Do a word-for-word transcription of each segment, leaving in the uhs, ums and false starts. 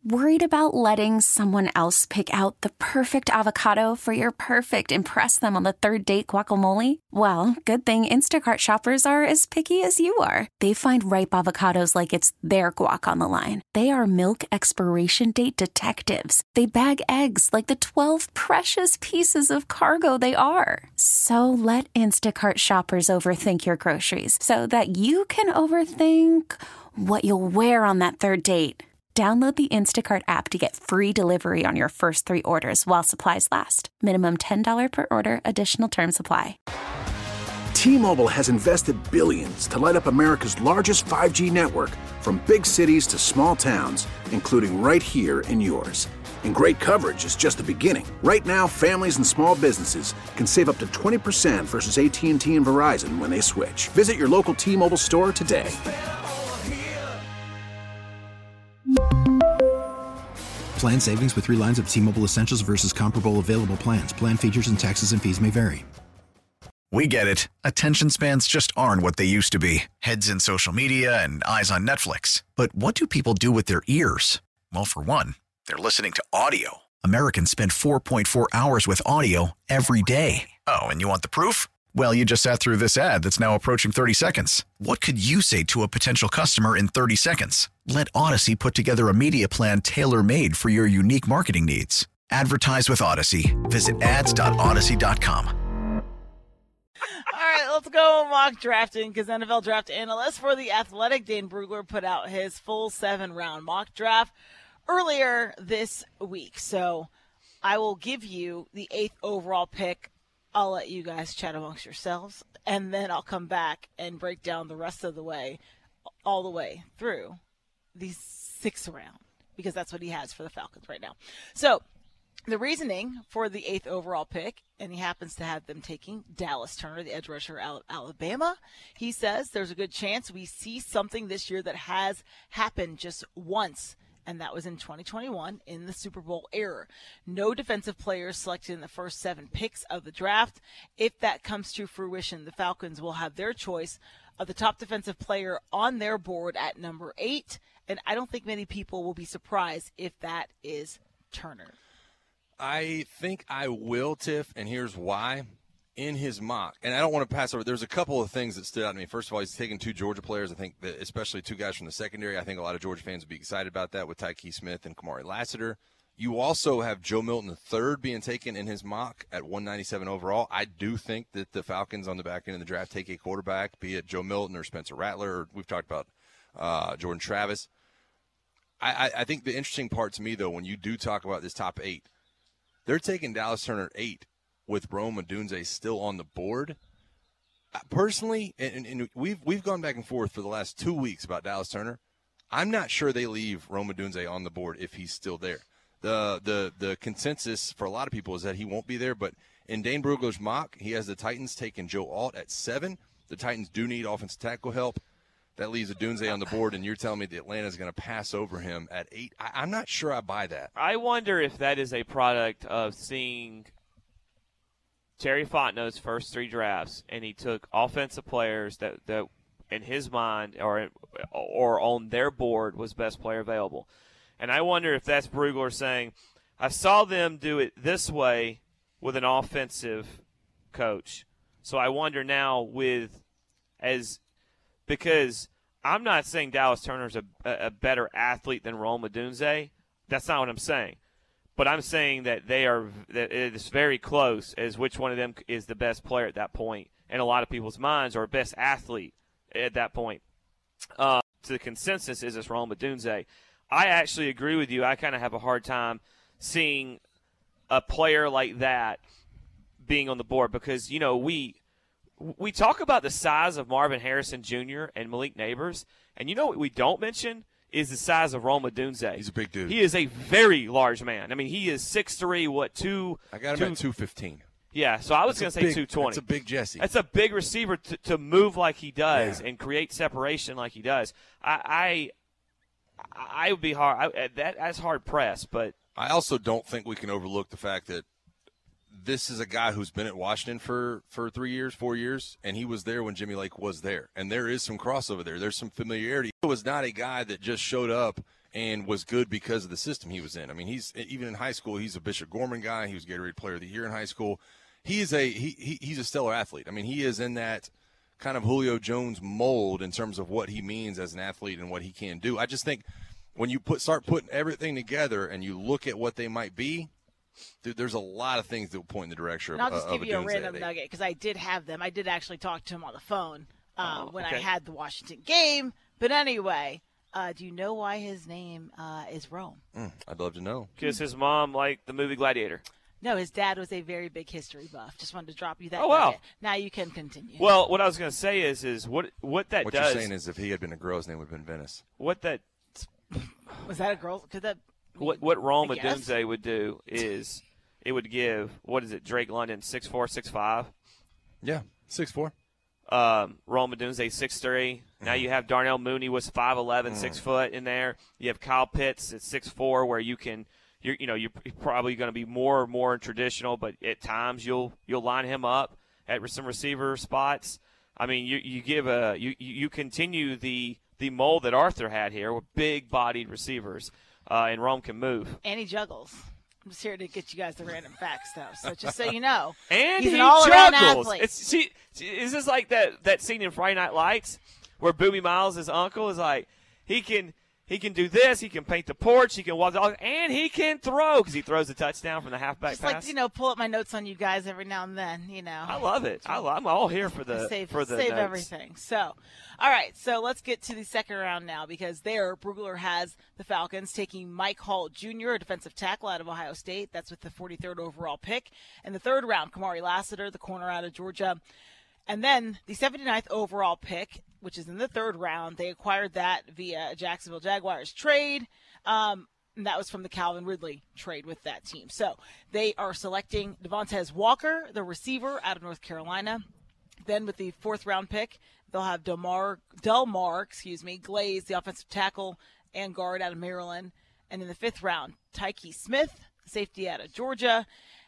Worried about letting someone else pick out the perfect avocado for your perfect impress them on the third date guacamole? Well, good thing Instacart shoppers are as picky as you are. They find ripe avocados like it's their guac on the line. They are milk expiration date detectives. They bag eggs like the twelve precious pieces of cargo they are. So let Instacart shoppers overthink your groceries so that you can overthink what you'll wear on that third date. Download the Instacart app to get free delivery on your first three orders while supplies last. Minimum ten dollars per order. Additional terms apply. T-Mobile has invested billions to light up America's largest five G network, from big cities to small towns, including right here in yours. And great coverage is just the beginning. Right now, families and small businesses can save up to twenty percent versus A T and T and Verizon when they switch. Visit your local T-Mobile store today. Plan savings with three lines of T-Mobile Essentials versus comparable available plans. Plan features and taxes and fees may vary. We get it. Attention spans just aren't what they used to be. Heads in social media and eyes on Netflix. But what do people do with their ears? Well, for one, they're listening to audio. Americans spend four point four hours with audio every day. Oh, and you want the proof? Well, you just sat through this ad that's now approaching thirty seconds. What could you say to a potential customer in thirty seconds? Let Odyssey put together a media plan tailor-made for your unique marketing needs. Advertise with Odyssey. Visit ads dot odyssey dot com. All right, let's go mock drafting, because N F L draft analyst for The Athletic, Dane Brugler, put out his full seven-round mock draft earlier this week. So I will give you the eighth overall pick. I'll let you guys chat amongst yourselves, and then I'll come back and break down the rest of the way, all the way through the sixth round, because that's what he has for the Falcons right now. So the reasoning for the eighth overall pick, and he happens to have them taking Dallas Turner, the edge rusher out of Alabama. He says there's a good chance we see something this year that has happened just once, and that was in twenty twenty-one in the Super Bowl era. No defensive players selected in the first seven picks of the draft. If that comes to fruition, the Falcons will have their choice of the top defensive player on their board at number eight, and I don't think many people will be surprised if that is Turner. I think I will, Tiff, and here's why. In his mock, and I don't want to pass over, there's a couple of things that stood out to me. First of all, he's taken two Georgia players. I think that especially two guys from the secondary. I think a lot of Georgia fans would be excited about that with Tyke Smith and Kamari Lassiter. You also have Joe Milton the third being taken in his mock at one ninety-seven overall. I do think that the Falcons on the back end of the draft take a quarterback, be it Joe Milton or Spencer Rattler, or we've talked about uh, Jordan Travis. I, I, I think the interesting part to me, though, when you do talk about this top eight, they're taking Dallas Turner at eight, with Rome Odunze still on the board. Personally, and, and we've we've gone back and forth for the last two weeks about Dallas Turner. I'm not sure they leave Rome Odunze on the board if he's still there. The the the consensus for a lot of people is that he won't be there, but in Dane Brugler's mock, he has the Titans taking Joe Alt at seven. The Titans do need offensive tackle help. That leaves Odunze on the board, and you're telling me that Atlanta is going to pass over him at eight. I, I'm not sure I buy that. I wonder if that is a product of seeing Terry Fontenot's first three drafts, and he took offensive players that, that in his mind or or on their board was best player available. And I wonder if that's Brugler saying, I saw them do it this way with an offensive coach. So I wonder now with as because I'm not saying Dallas Turner's a, a better athlete than Rome Odunze. That's not what I'm saying. But I'm saying that they are that it is very close as which one of them is the best player at that point in a lot of people's minds, or best athlete at that point. Uh, to the consensus is this Rome Odunze. I actually agree with you. I kind of have a hard time seeing a player like that being on the board because, you know, we we talk about the size of Marvin Harrison Junior and Malik Neighbors, and you know what we don't mention is the size of Rome Odunze. He's a big dude. He is a very large man. I mean, he is six three, what, two? I got him two, at two fifteen. Yeah, so I was going to say big, two twenty. That's a big Jesse. That's a big receiver to, to move like he does yeah. and create separation like he does. I I, I would be hard. I, that that's hard pressed, but I also don't think we can overlook the fact that this is a guy who's been at Washington for, for three years, four years, and he was there when Jimmy Lake was there. And there is some crossover there. There's some familiarity. He was not a guy that just showed up and was good because of the system he was in. I mean, he's even in high school, he's a Bishop Gorman guy. He was Gatorade Player of the Year in high school. He is a he, he he's a stellar athlete. I mean, he is in that kind of Julio Jones mold in terms of what he means as an athlete and what he can do. I just think when you put start putting everything together and you look at what they might be, dude, there's a lot of things that will point in the direction and of I'll just uh, give of you a Odunze random at eight. nugget because I did have them. I did actually talk to him on the phone um, Oh, when okay. I had the Washington game. But anyway, uh, do you know why his name uh, is Rome? Mm, I'd love to know. Because his mom liked the movie Gladiator. No, his dad was a very big history buff. Just wanted to drop you that. Oh, wow. nugget. Now you can continue. Well, what I was going to say is, is what what that What does. you're saying is if he had been a girl, his name would have been Venice. what that Was that a girl? Could that? what what Rome I guess. Odunze would do is it would give what is it Drake London six four six five. Yeah, six four. Um, Rome Odunze six three. Now you have Darnell Mooney was five eleven, six foot in there. You have Kyle Pitts at six four, where you can. You're, you know, you're probably going to be more and more traditional, but at times you'll you'll line him up at some receiver spots. I mean, you you give a you you continue the the mold that Arthur had here with big-bodied receivers, uh, and Rome can move. And he juggles. I'm just here to get you guys the random facts, though. So just so you know, And he's he an all-around juggles. athlete. It's see, is this like that that scene in Friday Night Lights where Boobie Miles, his uncle, is like he can. He can do this. He can paint the porch. He can walk the dog, and he can throw because he throws a touchdown from the halfback just pass. like you know, pull up my notes on you guys every now and then. You know, I love it. I love, I'm all here for the save, for the save notes. everything. So, all right. So let's get to the second round now because there, Brugler has the Falcons taking Mike Hall Junior, a defensive tackle out of Ohio State. That's with the forty-third overall pick. In the third round, Kamari Lassiter, the corner out of Georgia. And then the seventy-ninth overall pick, which is in the third round, they acquired that via a Jacksonville Jaguars trade. Um, and that was from the Calvin Ridley trade with that team. So they are selecting Devontae Walker, the receiver out of North Carolina. Then with the fourth round pick, they'll have Delmar, Delmar, excuse me, Glaze, the offensive tackle and guard out of Maryland. And in the fifth round, Tyke Smith, safety out of Georgia.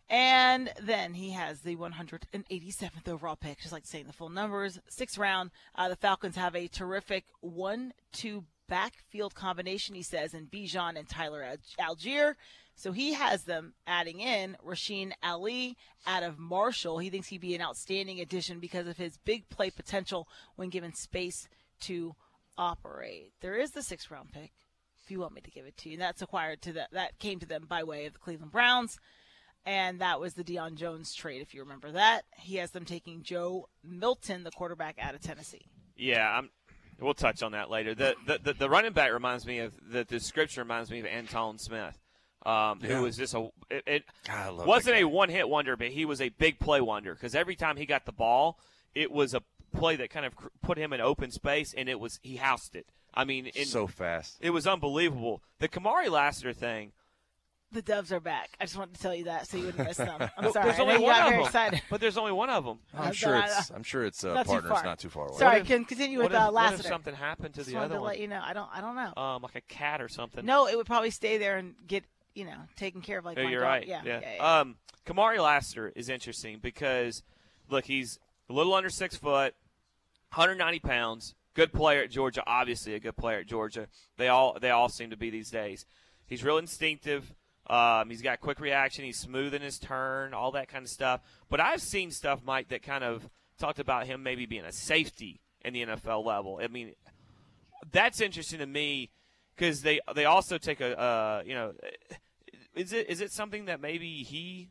And then he has the one hundred eighty-seventh overall pick, just like saying the full numbers. Sixth round, uh, the Falcons have a terrific one two backfield combination, he says, in Bijan and Tyler Algier. So he has them adding in Rasheen Ali out of Marshall. He thinks he'd be an outstanding addition because of his big play potential when given space to operate. There is the sixth round pick, if you want me to give it to you. And that's acquired to the, that came to them by way of the Cleveland Browns. And that was the Deion Jones trade, if you remember that. He has them taking Joe Milton, the quarterback out of Tennessee. Yeah, I'm, we'll touch on that later. The, the the the running back reminds me of the description reminds me of Anton Smith, um, Yeah. who was just a it, it God, I love wasn't that a guy. one hit wonder, but he was a big play wonder because every time he got the ball, it was a play that kind of cr- put him in open space, and it was he housed it. I mean, in, So fast. it was unbelievable. The Kamari Lassiter thing. The Doves are back. I just wanted to tell you that so you wouldn't miss them. I'm Well, sorry. There's I know only you one got of very them, excited. but there's only one of them. I'm Uh, sure uh, it's. I'm sure it's uh, not too partners far. not too far away. Sorry, What if- can continue with What if, uh, what Lassiter. if something happened to Just the wanted other to one? let you know. I don't. I don't know. Um, like a cat or something. No, it would probably stay there and get you know taken care of like Oh, my you're dog. right. Yeah, yeah. yeah, yeah. Um, Kamari Lassiter is interesting because, look, he's a little under six foot, one hundred ninety pounds. Good player at Georgia. Obviously, a good player at Georgia. They all they all seem to be these days. He's real instinctive. Um, he's got quick reaction. He's smooth in his turn, all that kind of stuff. But I've seen stuff, Mike, that kind of talked about him maybe being a safety in the N F L level. I mean, that's interesting to me because they they also take a uh, you know, is it is it something that maybe he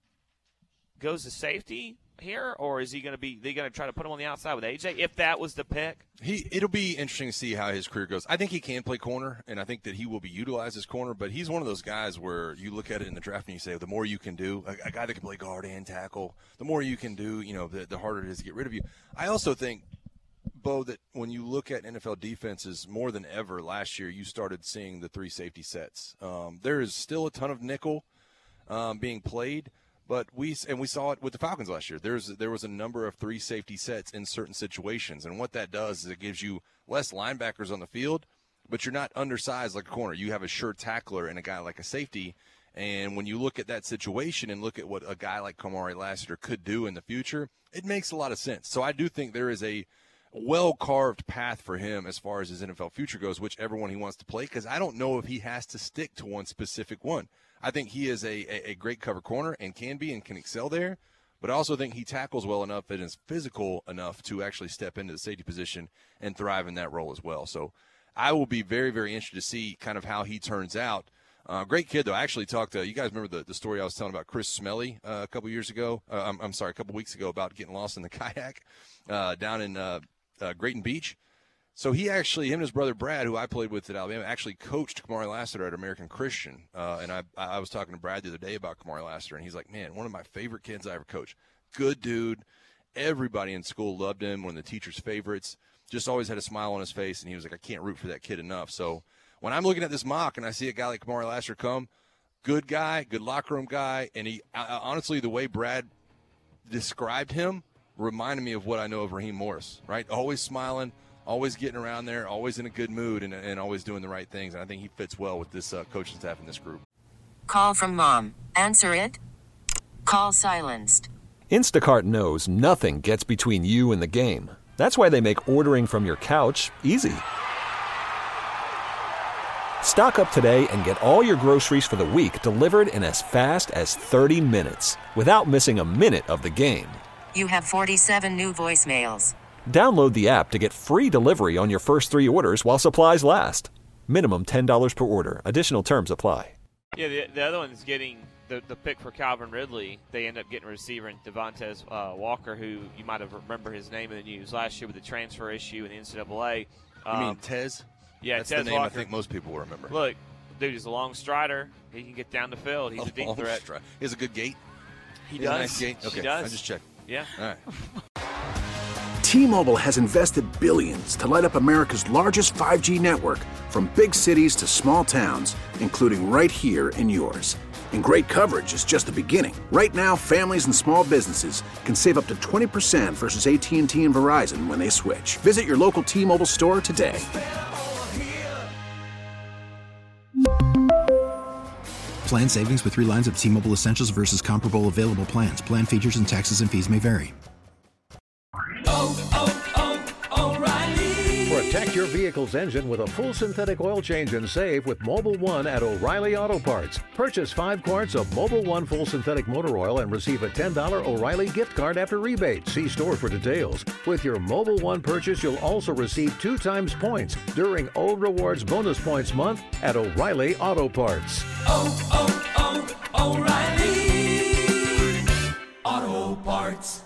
goes to safety here, or is he going to be they going to try to put him on the outside with A J if that was the pick? He it'll be interesting to see how his career goes. I think he can play corner, and I think that he will be utilized as corner. But he's one of those guys where you look at it in the draft and you say, the more you can do, a, a guy that can play guard and tackle, the more you can do, you know, the, the harder it is to get rid of you. I also think, Bo, that when you look at N F L defenses more than ever last year, you started seeing the three safety sets. Um, there is still a ton of nickel um, being played. But we and we saw it with the Falcons last year. There's there was a number of three safety sets in certain situations, and what that does is it gives you less linebackers on the field, but you're not undersized like a corner. You have a sure tackler and a guy like a safety. And when you look at that situation and look at what a guy like Kamari Lassiter could do in the future, it makes a lot of sense. So I do think there is a well-carved path for him as far as his N F L future goes, whichever one he wants to play, because I don't know if he has to stick to one specific one. I think he is a, a, a great cover corner and can be and can excel there, but I also think he tackles well enough and is physical enough to actually step into the safety position and thrive in that role as well. So I will be very, very interested to see kind of how he turns out. Uh, great kid, though. I actually talked to – you guys remember the, the story I was telling about Chris Smelly uh, a couple years ago? Uh, I'm, I'm sorry, a couple weeks ago about getting lost in the kayak uh, down in uh, – Uh, Grayton Beach. So he actually, him and his brother Brad, who I played with at Alabama, actually coached Kamari Lassiter at American Christian. Uh, and I I was talking to Brad the other day about Kamari Lassiter, and he's like, man, one of my favorite kids I ever coached. Good dude. Everybody in school loved him, one of the teachers' favorites. Just always had a smile on his face, and he was like, I can't root for that kid enough. So when I'm looking at this mock and I see a guy like Kamari Lassiter come, good guy, good locker room guy, and he uh, honestly, the way Brad described him, reminded me of what I know of Raheem Morris, right? Always smiling, always getting around there, always in a good mood, and, and always doing the right things. And I think he fits well with this uh, coaching staff and this group. Call from mom. Answer it. Call silenced. Instacart knows nothing gets between you and the game. That's why they make ordering from your couch easy. Stock up today and get all your groceries for the week delivered in as fast as thirty minutes without missing a minute of the game. You have forty-seven new voicemails. Download the app to get free delivery on your first three orders while supplies last. Minimum ten dollars per order. Additional terms apply. Yeah, the, the other one's getting the, the pick for Calvin Ridley. They end up getting a receiver in Devontae uh, Walker, who you might have remember his name in the news last year with the transfer issue in the N C double A. Um, you mean Tez? Yeah, That's Tez the name Walker. I think most people will remember. Look, dude, he's a long strider. He can get down the field. He's a, a deep threat. Stri- he has a good gate. He, he does. Has a nice gate. Okay, he does. I just checked. Yeah. All right. T-Mobile has invested billions to light up America's largest five G network, from big cities to small towns, including right here in yours. And great coverage is just the beginning. Right now, families and small businesses can save up to twenty percent versus A T and T and Verizon when they switch. Visit your local T-Mobile store today. Plan savings with three lines of T-Mobile Essentials versus comparable available plans. Plan features and taxes and fees may vary. Oh, oh, oh, O'Reilly. Protect your vehicle's engine with a full synthetic oil change and save with Mobil one at O'Reilly Auto Parts. Purchase five quarts of Mobil one full synthetic motor oil and receive a ten dollars O'Reilly gift card after rebate. See store for details. With your Mobil one purchase, you'll also receive two times points during O Rewards Bonus Points Month at O'Reilly Auto Parts. Oh, oh, oh, O'Reilly Auto Parts.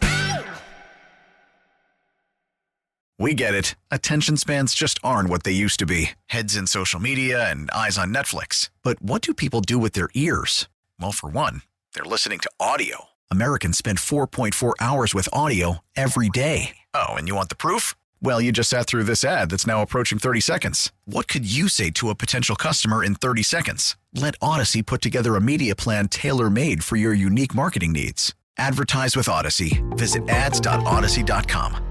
We get it. Attention spans just aren't what they used to be. Heads in social media and eyes on Netflix. But what do people do with their ears? Well, for one, they're listening to audio. Americans spend four point four hours with audio every day. Oh, and you want the proof? Well, you just sat through this ad that's now approaching thirty seconds. What could you say to a potential customer in thirty seconds? Let Odyssey put together a media plan tailor-made for your unique marketing needs. Advertise with Odyssey. Visit ads dot odyssey dot com.